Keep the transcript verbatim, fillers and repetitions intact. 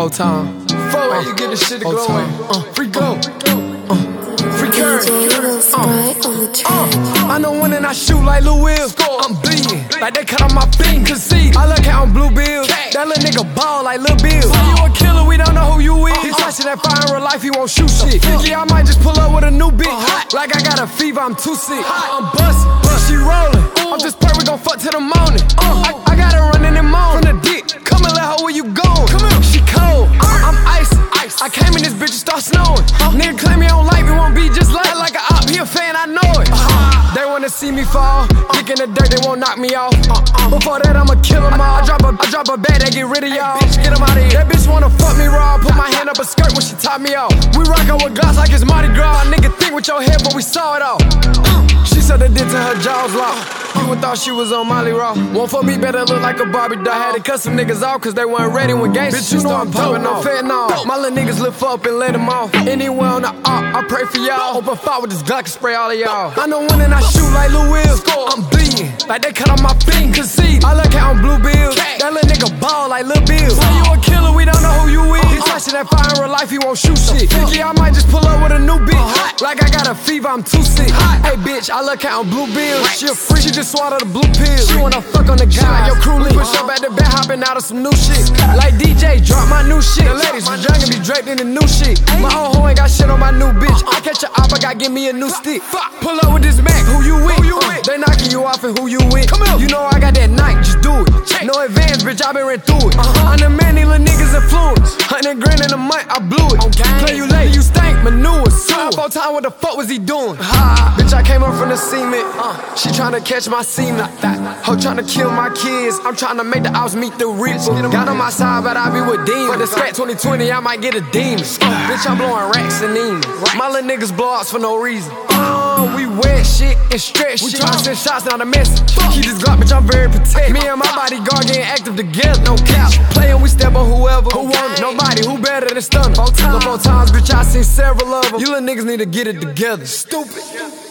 Four time. Four way, you get this shit to glow in. Uh, free go. Uh, free curve. Uh, uh, I know when and I shoot like Lou Will. I'm bleeding, like they cut on my feet. Concede. I look out on blue bills. That little nigga ball like Lil Bill. You a killer, we don't know who you is. He touching that fire in real life, he won't shoot shit. Yeah, I might just pull up with a new bitch. Like I got a fever, I'm too sick. I'm bustin', she rollin'. I'm just pray we gon' fuck till the morning. Uh, I, I got her running in moan. From the dick, come and let her where you goin'. Come here, she cold. I'm icy. I came in this bitch and start snowing. Nigga claim he don't like me, won't be just like like a op. He a fan, I know it. They wanna see me fall. Dick in the dirt, they won't knock me off. Before that, I'ma kill them all. I drop a, I drop a bag, they get rid of y'all. Bitch, get them out of here. That bitch wanna fuck me raw. Put my hand up a skirt when she top me off. We rockin' with glass like it's Mardi Gras. Nigga think with your head, but we saw it all. She said they did to her jaws locked. You would thought she was on Molly Raw. Won't for me, better look like a Barbie doll. Had to cut some niggas off cause they weren't ready when gangsters. Bitch, you know I'm poppin' no fentanyl. My little niggas lift up and let them off. Anywhere on the op, I pray for y'all. Open fire with this Glock and spray all of y'all. I know when and I shoot like Lou Will. I'm bleeding, like they cut on my feet. Concede. I look out on blue bills. That little nigga ball like Lil Bill. You a killer, we don't know who you is. He touching that fire in real life, he won't shoot shit. Yeah, I might just pull up with a new bitch. Like I got a fever, I'm too sick. Hey bitch, I look out on blue bills. She a freak, she just swallowed the blue pill. She wanna fuck on the guy, like your crew lit. Push up at the bed, hopping out of some new shit. Like D J, drop my new shit. The ladies was young and be draped in the new shit. My old hoe ain't got shit on my new bitch. I catch a op, I gotta give me a new stick. Pull up with this Mac, who you with? Uh, they knocking you off and who you with? You know I got that night, just do it. No advance, bitch, I been ran through it. I'm the man, these little niggas influence. Hundred grand in a month, I blew it. Play you late, you stank, manure, sewer. Four time, what the fuck was he doing? Ha, bitch, I came up from the cement. Uh, she tryna catch my semen. Ho tryna kill my kids. I'm tryna make the ops meet the reaper. Got on my side, but I be with demons. For the scat twenty twenty, I might get a demon. Uh, bitch, I'm blowing racks and demons. My little niggas blow ups for no reason. Uh, we wet shit and stretch shit. We tryna send shots, not a message. Keep this Glock, bitch, I'm very protected. Me and my bodyguard getting active together. No cap. Playin', we step on whoever. Who want it? Nobody. Who better than Stunner? Four times, four times, bitch, I seen several of them. You little niggas need to get it together. Stupid.